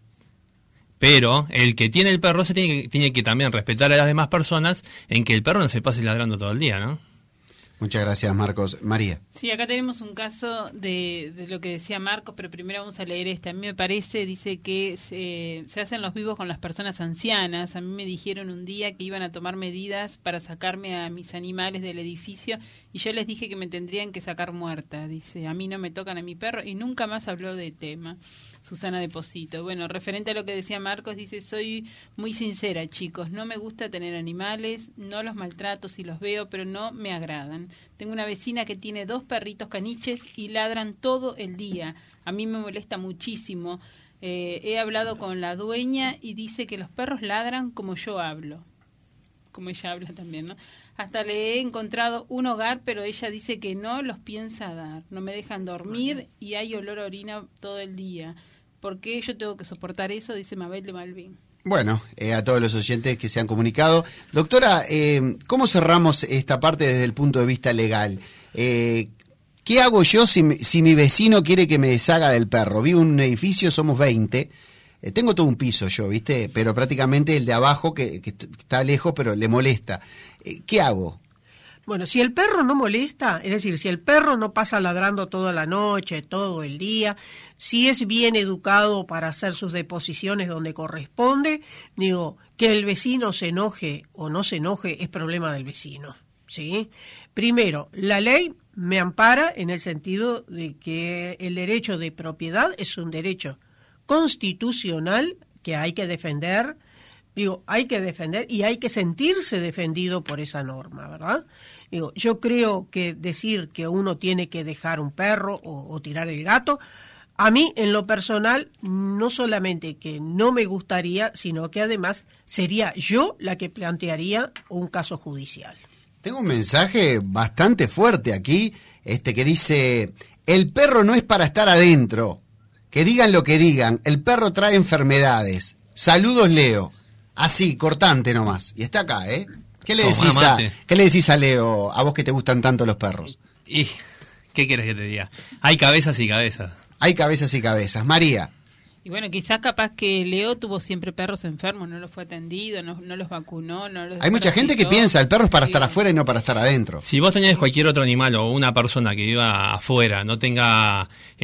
Pero el que tiene el perro se tiene que también respetar a las demás personas, en que el perro no se pase ladrando todo el día, ¿no? Muchas gracias, Marcos. María. Sí, acá tenemos un caso de lo que decía Marcos, pero primero vamos a leer este. A mí me parece, dice que se hacen los vivos con las personas ancianas. A mí me dijeron un día que iban a tomar medidas para sacarme a mis animales del edificio y yo les dije que me tendrían que sacar muerta. Dice, a mí no me tocan a mi perro, y nunca más habló de tema. Susana Deposito. Bueno, referente a lo que decía Marcos, dice, soy muy sincera, chicos, no me gusta tener animales, no los maltrato si los veo, pero no me agradan. Tengo una vecina que tiene 2 perritos caniches y ladran todo el día. A mí me molesta muchísimo. He hablado con la dueña y dice que los perros ladran como yo hablo. Como ella habla también, ¿no? Hasta le he encontrado un hogar, pero ella dice que no los piensa dar. No me dejan dormir y hay olor a orina todo el día. ¿Por qué yo tengo que soportar eso? Dice Mabel de Malvin. Bueno, a todos los oyentes que se han comunicado. Doctora, ¿cómo cerramos esta parte desde el punto de vista legal? ¿Qué hago yo si mi vecino quiere que me deshaga del perro? Vivo en un edificio, somos 20. Tengo todo un piso yo, ¿viste? Pero prácticamente el de abajo, que está lejos, pero le molesta. ¿Qué hago? Bueno, si el perro no molesta, es decir, si el perro no pasa ladrando toda la noche, todo el día, si es bien educado para hacer sus deposiciones donde corresponde, digo, que el vecino se enoje o no se enoje es problema del vecino, ¿sí? Primero, la ley me ampara en el sentido de que el derecho de propiedad es un derecho constitucional que hay que defender. Digo, hay que defender y hay que sentirse defendido por esa norma, ¿verdad? Digo, yo creo que decir que uno tiene que dejar un perro o tirar el gato, a mí en lo personal no solamente que no me gustaría, sino que además sería yo la que plantearía un caso judicial. Tengo un mensaje bastante fuerte aquí, que dice, el perro no es para estar adentro, que digan lo que digan, el perro trae enfermedades. Saludos, Leo. Así, cortante nomás. Y está acá, ¿eh? ¿Qué le decís a Leo, a vos que te gustan tanto los perros? ¿Y qué quieres que te diga? Hay cabezas y cabezas. Hay cabezas y cabezas. María. Y bueno, quizás capaz que Leo tuvo siempre perros enfermos, no los fue atendido, no los vacunó, no los... Hay mucha gente que piensa, el perro es para estar afuera y no para estar adentro. Si vos tenés cualquier otro animal o una persona que viva afuera, no tenga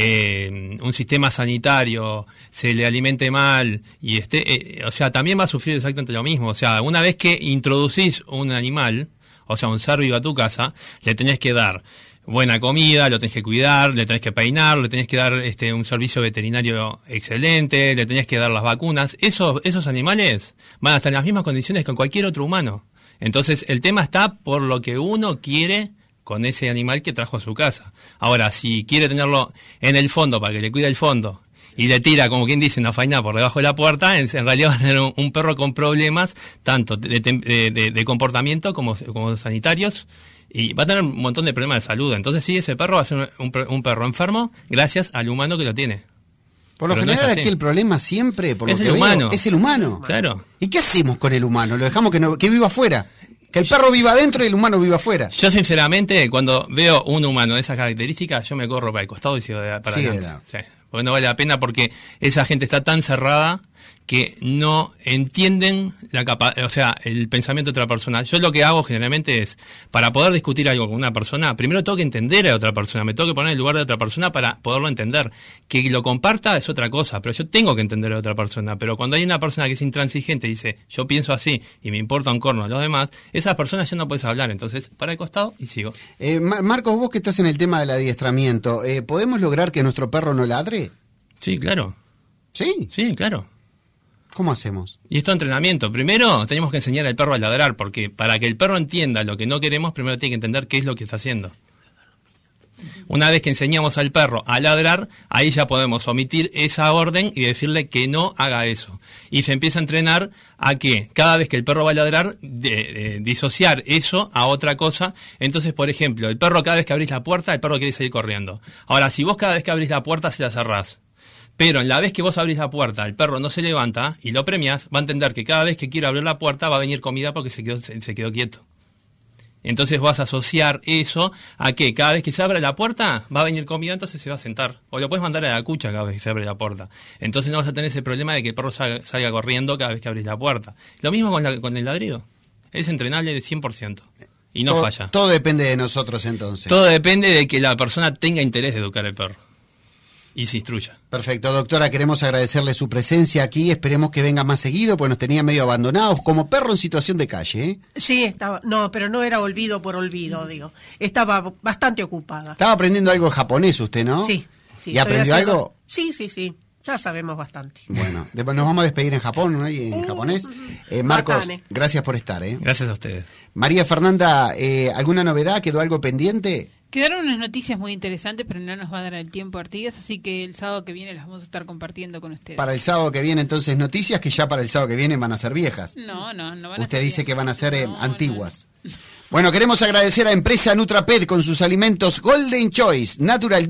un sistema sanitario, se le alimente mal y o sea, también va a sufrir exactamente lo mismo. O sea, una vez que introducís un animal, o sea, un ser vivo a tu casa, le tenés que dar buena comida, lo tenés que cuidar, le tenés que peinar, le tenés que dar un servicio veterinario excelente, le tenés que dar las vacunas. Esos animales van a estar en las mismas condiciones que cualquier otro humano. Entonces, el tema está por lo que uno quiere con ese animal que trajo a su casa. Ahora, si quiere tenerlo en el fondo para que le cuide el fondo y le tira, como quien dice, una faina por debajo de la puerta, en realidad va a tener un perro con problemas tanto de comportamiento como sanitarios, y va a tener un montón de problemas de salud. Entonces sí, ese perro va a ser un perro enfermo gracias al humano que lo tiene. Por lo general aquí el problema siempre, por es lo el que humano. Veo, es el humano. Claro. ¿Y qué hacemos con el humano? ¿Lo dejamos que viva afuera? Que el perro viva adentro y el humano viva afuera. Yo sinceramente, cuando veo un humano de esas características, yo me corro para el costado y sigo para adelante. Sí, porque no vale la pena, porque esa gente está tan cerrada que no entienden el pensamiento de otra persona. Yo lo que hago generalmente es, para poder discutir algo con una persona, primero tengo que entender a otra persona, me tengo que poner en el lugar de otra persona para poderlo entender. Que lo comparta es otra cosa, pero yo tengo que entender a otra persona. Pero cuando hay una persona que es intransigente y dice, yo pienso así y me importa un corno a los demás, esas personas ya no puedes hablar. Entonces, para el costado y sigo. Marcos, vos que estás en el tema del adiestramiento, ¿podemos lograr que nuestro perro no ladre? Sí, claro. ¿Sí? Sí, claro. ¿Cómo hacemos? Y esto es entrenamiento. Primero tenemos que enseñar al perro a ladrar, porque para que el perro entienda lo que no queremos, primero tiene que entender qué es lo que está haciendo. Una vez que enseñamos al perro a ladrar, ahí ya podemos omitir esa orden y decirle que no haga eso. Y se empieza a entrenar a que cada vez que el perro va a ladrar, disociar eso a otra cosa. Entonces, por ejemplo, el perro cada vez que abrís la puerta, el perro quiere salir corriendo. Ahora, si vos cada vez que abrís la puerta se la cerrás, pero en la vez que vos abrís la puerta, el perro no se levanta y lo premias, va a entender que cada vez que quiere abrir la puerta va a venir comida porque se quedó quieto. Entonces vas a asociar eso a que cada vez que se abre la puerta va a venir comida, entonces se va a sentar. O lo puedes mandar a la cucha cada vez que se abre la puerta. Entonces no vas a tener ese problema de que el perro salga corriendo cada vez que abrís la puerta. Lo mismo con el ladrido. Es entrenable de 100%. Y no falla. Todo depende de nosotros entonces. Todo depende de que la persona tenga interés de educar al perro. Y se instruya. Perfecto, doctora, queremos agradecerle su presencia aquí, esperemos que venga más seguido, pues nos tenía medio abandonados, como perro en situación de calle, ¿eh? Sí, estaba, no, pero no era olvido por olvido, digo, estaba bastante ocupada. Estaba aprendiendo algo japonés usted, ¿no? Sí. ¿Y aprendió algo? Sí, ya sabemos bastante. Bueno, después nos vamos a despedir en Japón, ¿no? Y en japonés. Marcos, Bacane. Gracias por estar, ¿eh? Gracias a ustedes. María Fernanda, ¿alguna novedad? ¿Quedó algo pendiente? Quedaron unas noticias muy interesantes, pero no nos va a dar el tiempo, Artigas, así que el sábado que viene las vamos a estar compartiendo con ustedes. Para el sábado que viene, entonces, noticias que ya para el sábado que viene van a ser viejas. No van a ser viejas. Usted dice que van a ser antiguas. Bueno, queremos agradecer a Empresa Nutrapet con sus alimentos Golden Choice, Natural Dog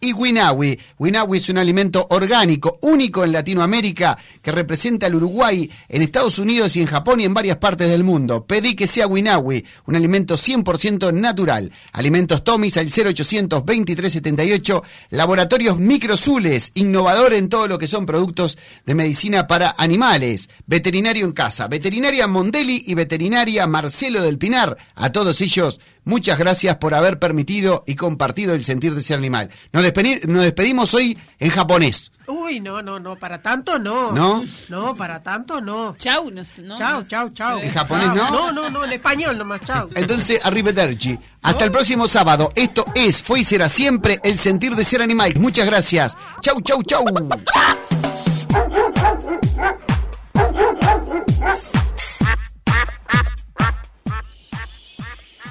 y Winawi. Winawi es un alimento orgánico, único en Latinoamérica, que representa al Uruguay en Estados Unidos y en Japón y en varias partes del mundo. Pedí que sea Winawi, un alimento 100% natural. Alimentos Tomis al 0800 2378. Laboratorios Microzules, innovador en todo lo que son productos de medicina para animales. Veterinario en casa, Veterinaria Mondeli y Veterinaria Marcelo del Pinar. A todos ellos, muchas gracias por haber permitido y compartido el sentir de ser animal. Nos despedimos hoy en japonés. Uy, no, para tanto no. ¿No? No, para tanto no. Chau, no. Chau. ¿En japonés no? No, en español nomás, chau. Entonces, arrivederci. Hasta el próximo sábado. Esto fue y será siempre el sentir de ser animal. Muchas gracias. Chau.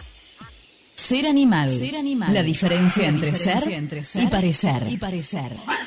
Ser animal. La diferencia entre ser y parecer.